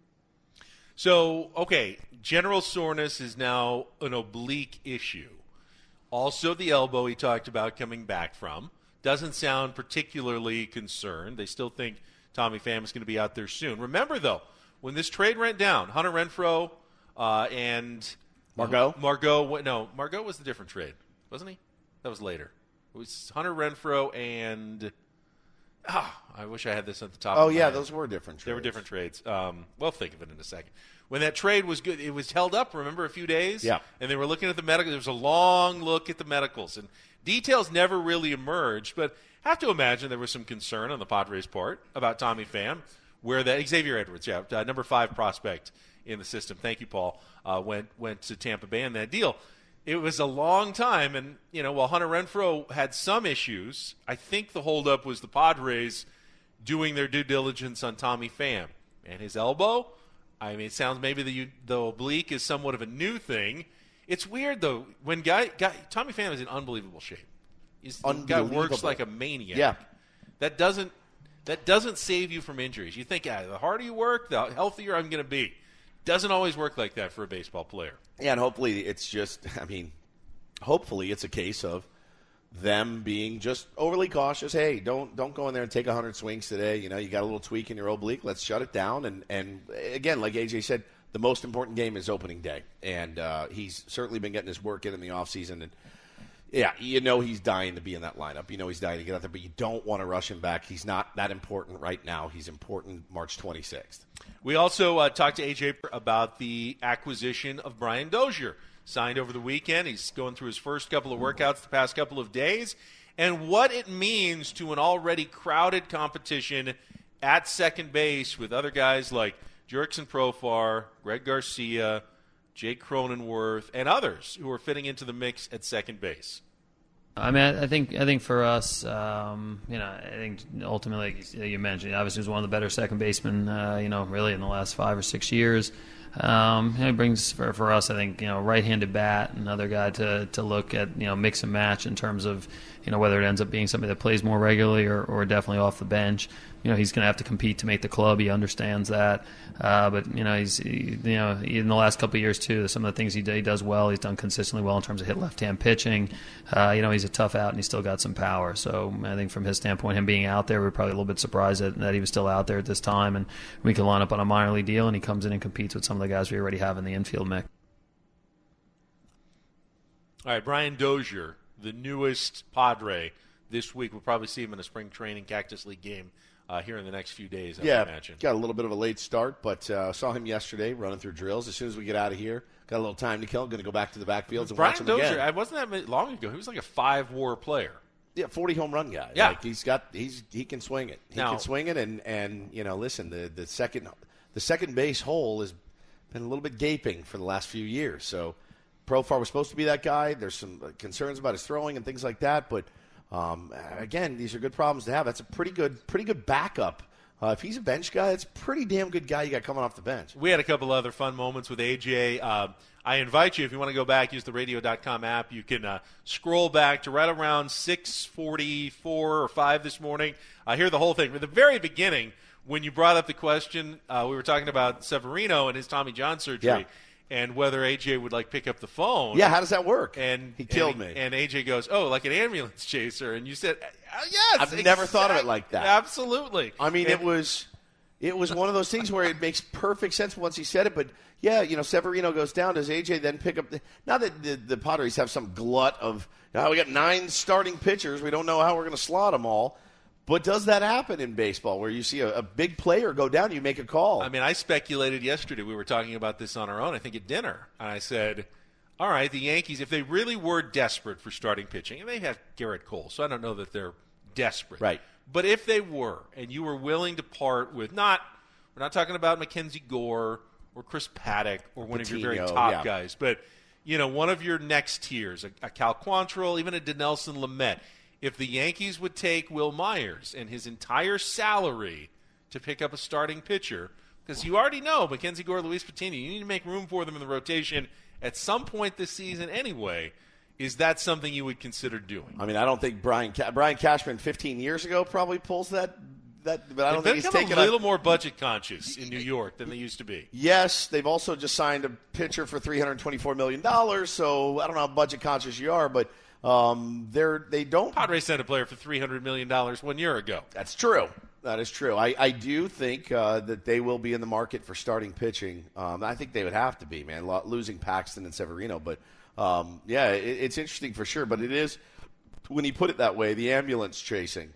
So okay, general soreness is now an oblique issue. Also, the elbow he talked about coming back from. Doesn't sound particularly concerned. They still think Tommy Pham is going to be out there soon. Remember, though, when this trade went down, Hunter Renfroe uh, and Margot? Uh, Margot, no, Margot was the different trade, wasn't he? That was later. It was Hunter Renfroe and ah, I wish I had this at the top. Oh of my yeah, head. those were different trades. They were different trades. Um, we'll think of it in a second. When that trade was good, it was held up, remember, a few days? Yeah. And they were looking at the medical. There was a long look at the medicals. And details never really emerged, but I have to imagine there was some concern on the Padres' part about Tommy Pham, where that Xavier Edwards, yeah, uh, number five prospect in the system. Thank you, Paul. Uh, went went to Tampa Bay in that deal. It was a long time, and you know, while Hunter Renfroe had some issues, I think the holdup was the Padres doing their due diligence on Tommy Pham and his elbow. I mean, it sounds maybe the the oblique is somewhat of a new thing. It's weird though when guy, guy Tommy Pham is in unbelievable shape. He's, the guy works like a maniac. Yeah, that doesn't that doesn't save you from injuries. You think ah, the harder you work, the healthier I'm going to be. Doesn't always work like that for a baseball player. Yeah, and hopefully it's just. I mean, hopefully it's a case of them being just overly cautious. Hey, don't don't go in there and take one hundred swings today. You know, you got a little tweak in your oblique. Let's shut it down. And, and again, like A J said, the most important game is opening day. And uh, he's certainly been getting his work in in the offseason. And, yeah, you know he's dying to be in that lineup. You know he's dying to get out there, but you don't want to rush him back. He's not that important right now. He's important March twenty-sixth. We also uh, talked to A J about the acquisition of Brian Dozier. Signed over the weekend. He's going through his first couple of workouts the past couple of days. And what it means to an already crowded competition at second base with other guys like Jurickson Profar, Greg Garcia, Jake Cronenworth, and others who are fitting into the mix at second base. I mean, I think I think for us, um, you know, I think ultimately, like you mentioned, obviously he's one of the better second basemen, uh, you know, really in the last five or six years. Um, you know, it brings for, for us, I think, you know, right-handed bat, another guy to, to look at, you know, mix and match in terms of, you know, whether it ends up being somebody that plays more regularly or, or definitely off the bench. You know, he's going to have to compete to make the club. He understands that. Uh, but, you know, he's, he, you know, in the last couple of years, too, some of the things he, he does well, he's done consistently well in terms of hit left-hand pitching. Uh, you know, he's a tough out, and he's still got some power. So I think from his standpoint, him being out there, we're probably a little bit surprised that, that he was still out there at this time. And we can line up on a minor league deal, and he comes in and competes with some of the guys we already have in the infield mix. All right, Brian Dozier, the newest Padre this week. We'll probably see him in a spring training Cactus League game uh, here in the next few days, I yeah, would imagine. Got a little bit of a late start, but uh, saw him yesterday running through drills. As soon as we get out of here, got a little time to kill. Going to go back to the backfields and Brian watch him Dozier, again. I wasn't that long ago. He was like a five-war player. Yeah, forty home run guy. Yeah, like he's got he's he can swing it. He now, can swing it, and, and you know, listen, the the second the second base hole has been a little bit gaping for the last few years. So Profar was supposed to be that guy. There's some concerns about his throwing and things like that, but um, again, these are good problems to have. That's a pretty good pretty good backup. Uh, if he's a bench guy, it's a pretty damn good guy you got coming off the bench. We had a couple other fun moments with A J. Uh, I invite you, if you want to go back, use the radio dot com app. You can uh, scroll back to right around six forty-four or five this morning. I uh, hear the whole thing. At the very beginning, when you brought up the question, uh, we were talking about Severino and his Tommy John surgery. Yeah. And whether A J would, like, pick up the phone. Yeah, how does that work? And he killed and, me. And A J goes, oh, like an ambulance chaser. And you said, uh, yes. I've exactly. never thought of it like that. Absolutely. I mean, and, it was It was one of those things where it makes perfect sense once he said it, but yeah, you know, Severino goes down. Does A J then pick up? The, not that the, the Padres have some glut of, oh, we got nine starting pitchers. We don't know how we're going to slot them all. But does that happen in baseball where you see a, a big player go down, you make a call? I mean, I speculated yesterday. We were talking about this on our own, I think at dinner. And I said, all right, the Yankees, if they really were desperate for starting pitching, and they have Garrett Cole, so I don't know that they're desperate. Right. But if they were, and you were willing to part with not, we're not talking about Mackenzie Gore or Chris Paddock or one Patino, of your very top yeah. guys, but, you know, one of your next tiers, a, a Cal Quantrill, even a Dinelson Lamet. If the Yankees would take Will Myers and his entire salary to pick up a starting pitcher, because you already know Mackenzie Gore, Luis Patino, you need to make room for them in the rotation at some point this season anyway. Is that something you would consider doing? I mean, I don't think Brian Ca- Brian Cashman fifteen years ago probably pulls that. that but I don't They've think he's become taken a little more budget conscious in New York than they used to be. Yes, they've also just signed a pitcher for three hundred twenty-four million dollars. So I don't know how budget conscious you are, but um, they're they don't. Padres sent a player for three hundred million dollars one year ago. That's true. That is true. I, I do think uh, that they will be in the market for starting pitching. Um, I think they would have to be, man, lo- losing Paxton and Severino, but. Um, yeah, it, it's interesting for sure, but it is, when you put it that way, the ambulance chasing.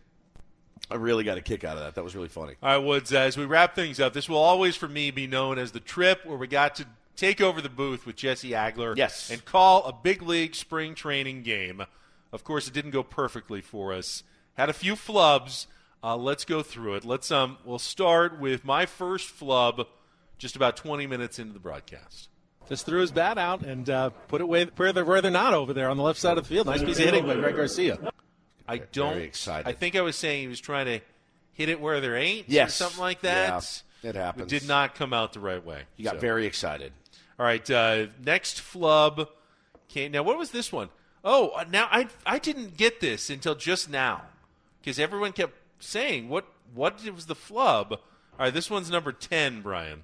I really got a kick out of that. That was really funny. All right, Woods, as we wrap things up, this will always, for me, be known as the trip where we got to take over the booth with Jesse Agler yes. and call a big league spring training game. Of course, it didn't go perfectly for us. Had a few flubs. Uh, let's go through it. Let's um, we'll start with my first flub just about twenty minutes into the broadcast. Just threw his bat out and uh, put it where, where, they're, where they're not over there on the left side of the field. Nice piece of hitting by Greg Garcia. I don't. Very excited. I think I was saying he was trying to hit it where there ain't yes. or something like that. Yeah, it happens. It did not come out the right way. He got so. very excited. All right, uh, next flub. Came, now, what was this one? Oh, now I I didn't get this until just now because everyone kept saying, what, what was the flub? All right, this one's number ten, Brian.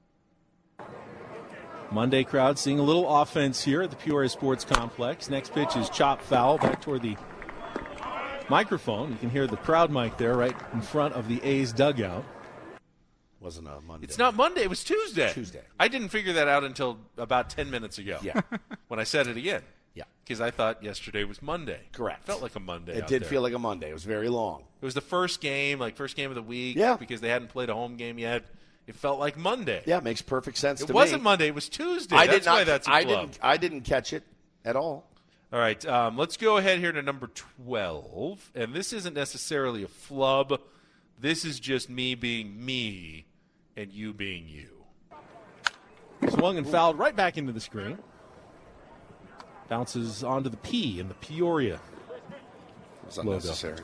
Monday crowd seeing a little offense here at the Peoria Sports Complex. Next pitch is chop foul back toward the microphone. You can hear the crowd mic there right in front of the A's dugout. Wasn't a Monday. It's not Monday. It was Tuesday. Tuesday. I didn't figure that out until about ten minutes ago. Yeah. When I said it again. Yeah. Because I thought yesterday was Monday. Correct. It felt like a Monday. It out did there. feel like a Monday. It was very long. It was the first game, like first game of the week. Yeah. Because they hadn't played a home game yet. It felt like Monday. Yeah, it makes perfect sense it to me. It wasn't me. Monday. It was Tuesday. I that's did not, why that's a I flub. didn't. I didn't catch it at all. All right, um, let's go ahead here to number twelve. And this isn't necessarily a flub. This is just me being me and you being you. Swung and fouled right back into the screen. Bounces onto the P in the Peoria. It was unnecessary.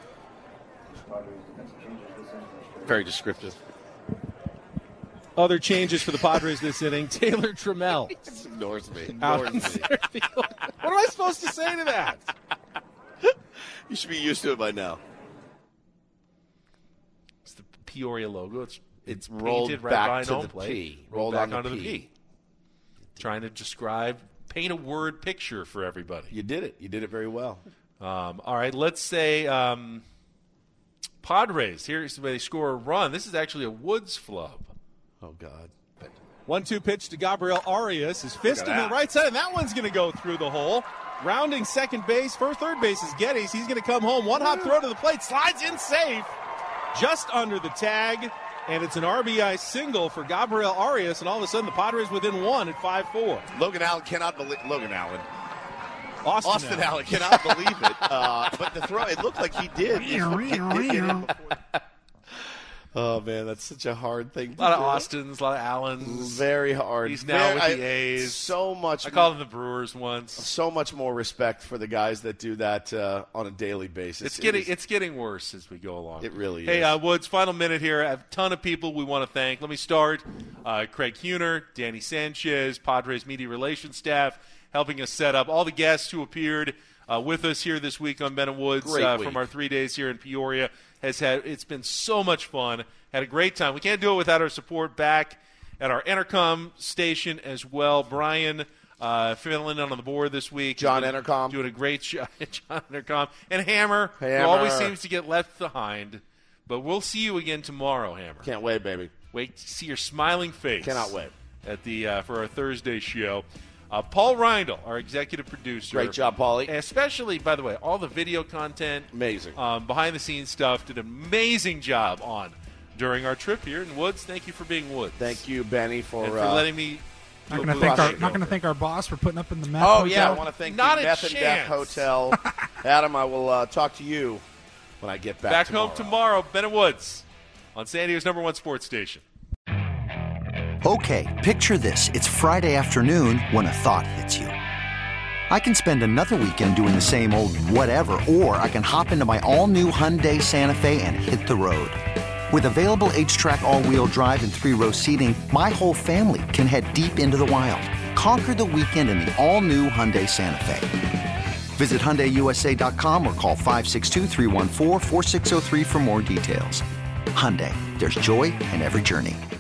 Very descriptive. Other changes for the Padres this inning. Taylor Trammell. He just ignores me. Out Ignores in me. center field. What am I supposed to say to that? You should be used to it by now. It's the Peoria logo. It's it's rolled painted right back behind to home the plate. P. Rolled, Rolled back on the onto the P. P. Trying to describe, paint a word picture for everybody. You did it. You did it very well. Um, all right, let's say um, Padres. Here's where they score a run. This is actually a Woods flub. Oh, God. one two pitch to Gabriel Arias. His fist Look in at the that. right side, and that one's going to go through the hole. Rounding second base. First, third base is Geddes. He's going to come home. One hop throw to the plate. Slides in safe. Just under the tag. And it's an R B I single for Gabriel Arias. And all of a sudden, the Padres within one at five four. Logan Allen cannot believe Logan Allen. Austin, Austin Allen. Allen cannot believe it. Uh, but the throw, it looked like he did. He did get him before. Oh, man, that's such a hard thing to do. A lot of Austins, a lot of Allens. Very hard. He's now Very- with the I- A's. So much. I called them the Brewers once. So much more respect for the guys that do that uh, on a daily basis. It's It getting is- it's getting worse as we go along. It really hey, is. uh, Woods, final minute here. I have a ton of people we want to thank. Let me start. Uh, Craig Huner, Danny Sanchez, Padres media relations staff, helping us set up. All the guests who appeared uh, with us here this week on Ben and Woods Great uh, week. from our three days here in Peoria has had. It's been so much fun. Had a great time. We can't do it without our support back at our Entercom station as well. Brian uh, filling in on the board this week. John He's been Entercom. doing a great job. John Entercom and Hammer, Hammer. who always seems to get left behind. But we'll see you again tomorrow, Hammer. Can't wait, baby. Wait to see your smiling face. Cannot wait. At the uh, for our Thursday show. Uh, Paul Reindl, our executive producer. Great job, Paulie. Especially, by the way, all the video content. Amazing. Um, behind-the-scenes stuff. Did an amazing job on during our trip here. And Woods, thank you for being Woods. Thank you, Benny, for, and for uh, letting me. Not going to thank our not going to thank our boss for putting up in the Meth Oh, Hotel. yeah, I want to thank Not the a Meth and Death chance. Hotel. Adam, I will uh, talk to you when I get back Back tomorrow. home tomorrow, Bennett Woods on San Diego's number one sports station. Okay, picture this. It's Friday afternoon when a thought hits you. I can spend another weekend doing the same old whatever, or I can hop into my all-new Hyundai Santa Fe and hit the road. With available H-Track all-wheel drive and three-row seating, my whole family can head deep into the wild. Conquer the weekend in the all-new Hyundai Santa Fe. Visit Hyundai U S A dot com or call five six two, three one four, four six zero three for more details. Hyundai, there's joy in every journey.